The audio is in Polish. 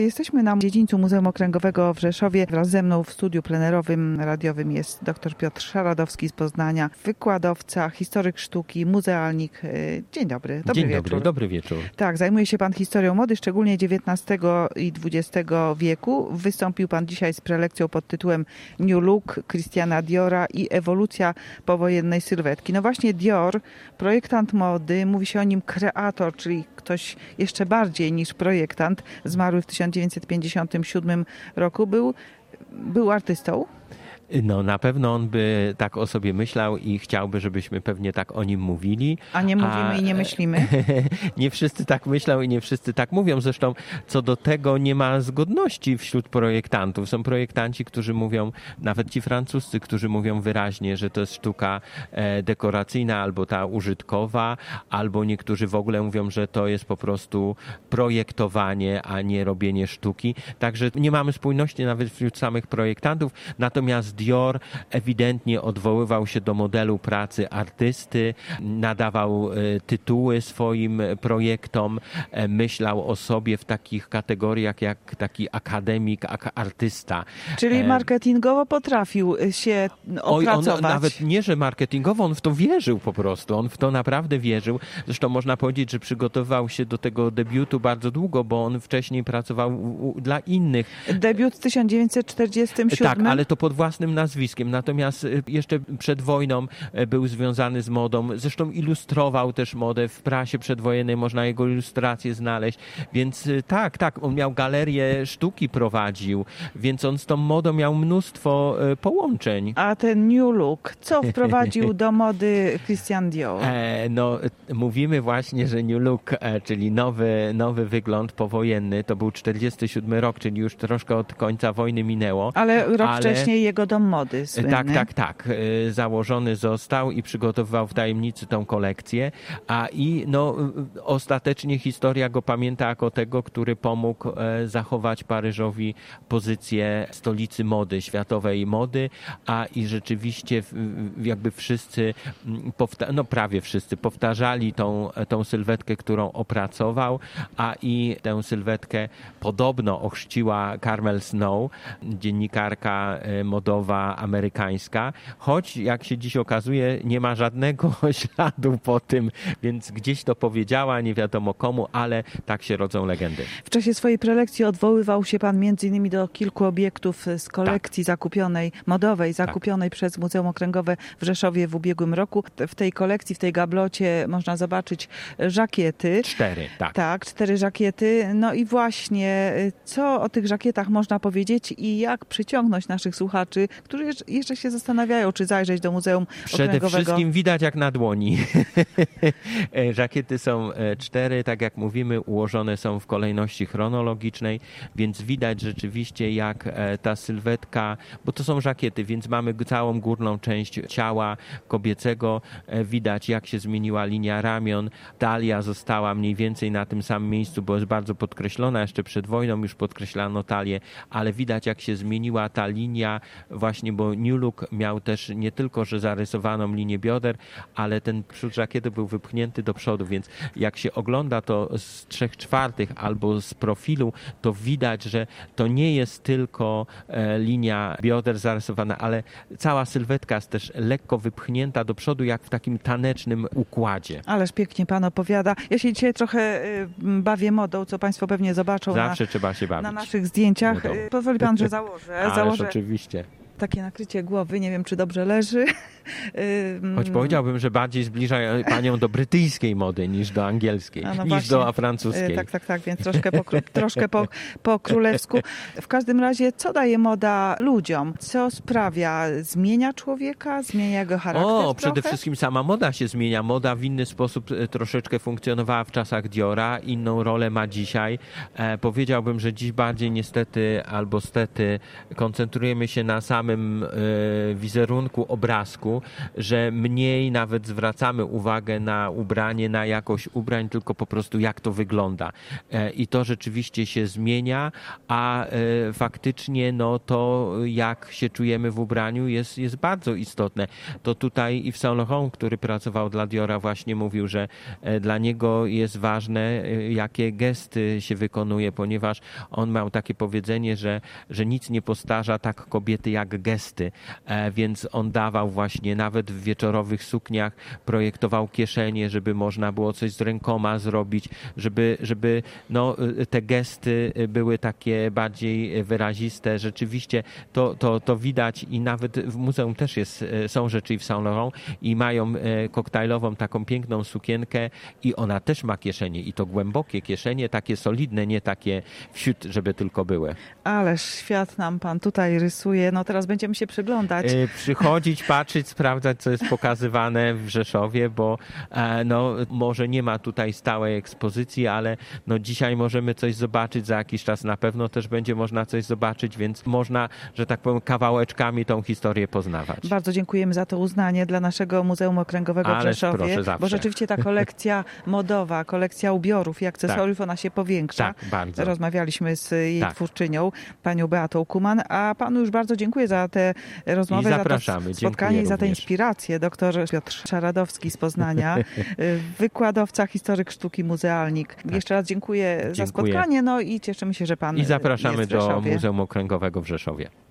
Jesteśmy na dziedzińcu Muzeum Okręgowego w Rzeszowie. Wraz ze mną w studiu plenerowym, radiowym jest dr Piotr Szaradowski z Poznania, wykładowca, historyk sztuki, muzealnik. Dzień dobry. Dzień dobry, dobry wieczór. Tak, zajmuje się pan historią mody, szczególnie XIX i XX wieku. Wystąpił pan dzisiaj z prelekcją pod tytułem New Look Christiana Diora i ewolucja powojennej sylwetki. No właśnie Dior, projektant mody, mówi się o nim kreator, czyli ktoś jeszcze bardziej niż projektant, zmarły w 1957 roku, był artystą. No na pewno on by tak o sobie myślał i chciałby, żebyśmy pewnie tak o nim mówili. A nie mówimy i nie myślimy? Nie wszyscy tak myślą i nie wszyscy tak mówią. Zresztą co do tego nie ma zgodności wśród projektantów. Są projektanci, którzy mówią, nawet ci francuscy, którzy mówią wyraźnie, że to jest sztuka dekoracyjna albo ta użytkowa, albo niektórzy w ogóle mówią, że to jest po prostu projektowanie, a nie robienie sztuki. Także nie mamy spójności nawet wśród samych projektantów. Natomiast Dior ewidentnie odwoływał się do modelu pracy artysty, nadawał tytuły swoim projektom, myślał o sobie w takich kategoriach jak taki akademik, artysta. Czyli marketingowo potrafił się opracować. On nawet nie, że marketingowo, on w to wierzył po prostu. On w to naprawdę wierzył. Zresztą można powiedzieć, że przygotowywał się do tego debiutu bardzo długo, bo on wcześniej pracował dla innych. Debiut w 1947? Tak, ale to pod własnym nazwiskiem. Natomiast jeszcze przed wojną był związany z modą. Zresztą ilustrował też modę. W prasie przedwojennej można jego ilustracje znaleźć. Więc tak, on miał galerię sztuki prowadził, więc on z tą modą miał mnóstwo połączeń. A ten New Look, co wprowadził do mody Christian Dior? No, mówimy właśnie, że New Look, czyli nowy wygląd powojenny, to był 47 rok, czyli już troszkę od końca wojny minęło. Ale rok wcześniej jego dom mody słynny. Tak. Założony został i przygotowywał w tajemnicy tą kolekcję. Ostatecznie historia go pamięta jako tego, który pomógł zachować Paryżowi pozycję stolicy mody, światowej mody, i rzeczywiście jakby wszyscy, prawie wszyscy powtarzali tą sylwetkę, którą opracował, i tę sylwetkę podobno ochrzciła Carmel Snow, dziennikarka modowa amerykańska, choć jak się dziś okazuje, nie ma żadnego śladu po tym, więc gdzieś to powiedziała, nie wiadomo komu, ale tak się rodzą legendy. W czasie swojej prelekcji odwoływał się pan m.in. do kilku obiektów z kolekcji modowej zakupionej przez Muzeum Okręgowe w Rzeszowie w ubiegłym roku. W tej kolekcji, w tej gablocie można zobaczyć żakiety. 4, tak. Tak, 4 żakiety. No i właśnie, co o tych żakietach można powiedzieć i jak przyciągnąć naszych słuchaczy, którzy jeszcze się zastanawiają, czy zajrzeć do Muzeum Okręgowego. Przede wszystkim widać jak na dłoni. Żakiety są 4, tak jak mówimy, ułożone są w kolejności chronologicznej, więc widać rzeczywiście jak ta sylwetka, bo to są żakiety, więc mamy całą górną część ciała kobiecego, widać jak się zmieniła linia ramion, talia została mniej więcej na tym samym miejscu, bo jest bardzo podkreślona, jeszcze przed wojną już podkreślano talię, ale widać jak się zmieniła ta linia właśnie, bo New Look miał też nie tylko, że zarysowaną linię bioder, ale ten przód żakiety był wypchnięty do przodu, więc jak się ogląda to z 3/4 albo z profilu, to widać, że to nie jest tylko linia bioder zarysowana, ale cała sylwetka jest też lekko wypchnięta do przodu, jak w takim tanecznym układzie. Ależ pięknie pan opowiada. Ja się dzisiaj trochę bawię modą, co państwo pewnie zobaczą Zawsze trzeba się bawić na naszych zdjęciach. Modą. Pozwoli pan, że założę. Ależ oczywiście. Takie nakrycie głowy, nie wiem, czy dobrze leży. Choć powiedziałbym, że bardziej zbliża panią do brytyjskiej mody niż do angielskiej, niż właśnie do francuskiej. Tak, więc troszkę po królewsku. W każdym razie, co daje moda ludziom? Co sprawia? Zmienia człowieka? Zmienia jego charakter Przede wszystkim sama moda się zmienia. Moda w inny sposób troszeczkę funkcjonowała w czasach Diora, inną rolę ma dzisiaj. Powiedziałbym, że dziś bardziej niestety albo stety koncentrujemy się na samym wizerunku, obrazku, powodu, że mniej nawet zwracamy uwagę na ubranie, na jakość ubrań, tylko po prostu jak to wygląda. I to rzeczywiście się zmienia, a faktycznie no, to jak się czujemy w ubraniu jest bardzo istotne. To tutaj i w Saint Laurent, który pracował dla Diora, właśnie mówił, że dla niego jest ważne, jakie gesty się wykonuje, ponieważ on miał takie powiedzenie, że nic nie postarza tak kobiety jak gesty, więc on dawał właśnie nawet w wieczorowych sukniach, projektował kieszenie, żeby można było coś z rękoma zrobić, żeby no, te gesty były takie bardziej wyraziste. Rzeczywiście to widać i nawet w muzeum też są rzeczy w Saint Laurent i mają koktajlową taką piękną sukienkę i ona też ma kieszenie i to głębokie kieszenie, takie solidne, nie takie wsiut, żeby tylko były. Ależ świat nam pan tutaj rysuje. No teraz będziemy się przyglądać. Przychodzić, patrzeć, sprawdzać, co jest pokazywane w Rzeszowie, bo no, może nie ma tutaj stałej ekspozycji, ale no, dzisiaj możemy coś zobaczyć, za jakiś czas na pewno też będzie można coś zobaczyć, więc można, że tak powiem, kawałeczkami tą historię poznawać. Bardzo dziękujemy za to uznanie dla naszego Muzeum Okręgowego w Rzeszowie, proszę, zawsze. Bo rzeczywiście ta kolekcja modowa, kolekcja ubiorów i akcesoriów, ona się powiększa. Tak, bardzo. Rozmawialiśmy z jej twórczynią, panią Beatą Kuman, a panu już bardzo dziękuję za tę rozmowę, za to spotkanie i za tę inspirację. Doktor Piotr Szaradowski z Poznania, wykładowca, historyk sztuki, muzealnik. Jeszcze raz dziękuję za spotkanie, no i cieszymy się, że pan I zapraszamy jest w do Rzeszowie. Muzeum Okręgowego w Rzeszowie.